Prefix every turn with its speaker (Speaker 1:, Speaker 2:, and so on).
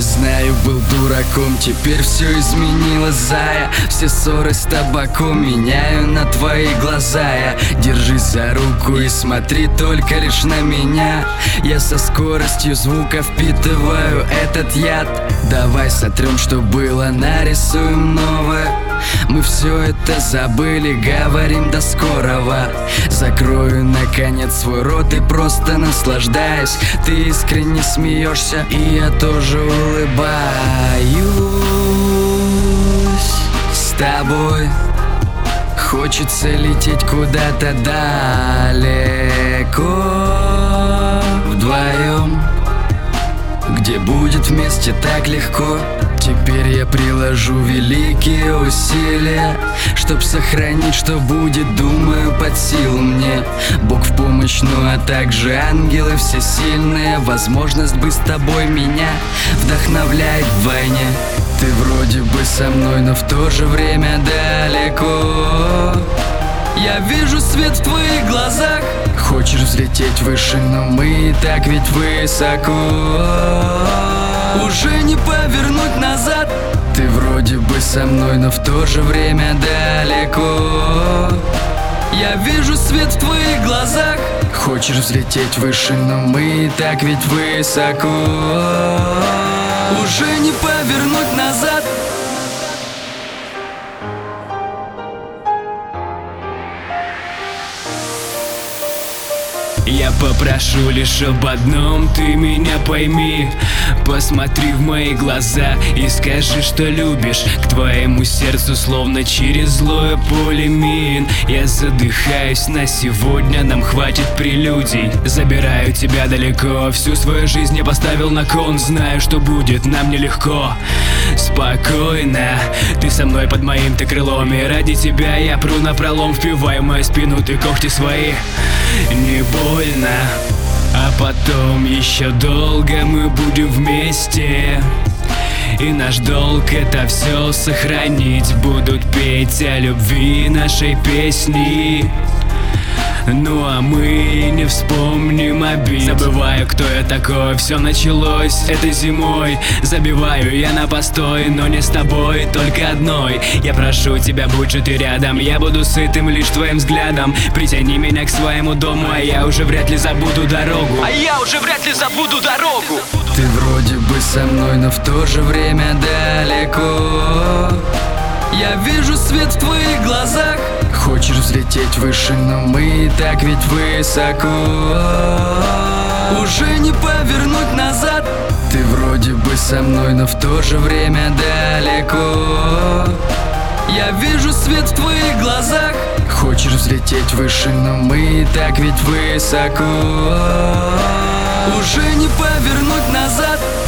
Speaker 1: Знаю, был дураком, теперь все изменилось, зая. Все ссоры с табаком меняю на твои глаза. Я держись за руку и смотри только лишь на меня. Я со скоростью звука впитываю этот яд. Давай сотрем, что было, нарисуем новое. Мы все это забыли, говорим до скорого. Закрою наконец свой рот и просто наслаждаюсь. Ты искренне смеешься, и я тоже улыбаюсь. С тобой хочется лететь куда-то далеко, вдвоем, где будет вместе так легко. Теперь я приложу великие усилия, чтоб сохранить, что будет, думаю, под силу мне. Бог в помощь, ну а также ангелы всесильные. Возможность быть с тобой меня вдохновляет в войне. Ты вроде бы со мной, но в то же время далеко. Я вижу свет в твоих глазах. Хочешь взлететь выше, но мы и так ведь высоко. Уже не повернуть назад. Ты вроде бы со мной, но в то же время далеко. Я вижу свет в твоих глазах. Хочешь взлететь выше, но мы и так ведь высоко. Уже не повернуть назад.
Speaker 2: Я попрошу лишь об одном, ты меня пойми. Посмотри в мои глаза и скажи, что любишь. К твоему сердцу словно через злое поле мин. Я задыхаюсь на сегодня, нам хватит прелюдий. Забираю тебя далеко, всю свою жизнь я поставил на кон. Знаю, что будет нам нелегко. Спокойно, ты со мной под моим-то крылом. И ради тебя я пру напролом, впиваю в мою спину ты когти свои. Не больно, а потом еще долго мы будем вместе. И наш долг это все сохранить. Будут петь о любви нашей песни. Ну а мы не вспомним обид. Забываю, кто я такой. Все началось этой зимой. Забиваю я на постой, но не с тобой, только одной. Я прошу тебя, будь же ты рядом. Я буду сытым лишь твоим взглядом. Притяни меня к своему дому, а я уже вряд ли забуду дорогу.
Speaker 1: Ты вроде бы со мной, но в то же время далеко. Я вижу свет в твоих глазах. Хочешь взлететь выше, но мы и так ведь высоко. Уже не повернуть назад. Ты вроде бы со мной, но в то же время далеко. Я вижу свет в твоих глазах. Хочешь взлететь выше, но мы и так ведь высоко. Уже не повернуть назад.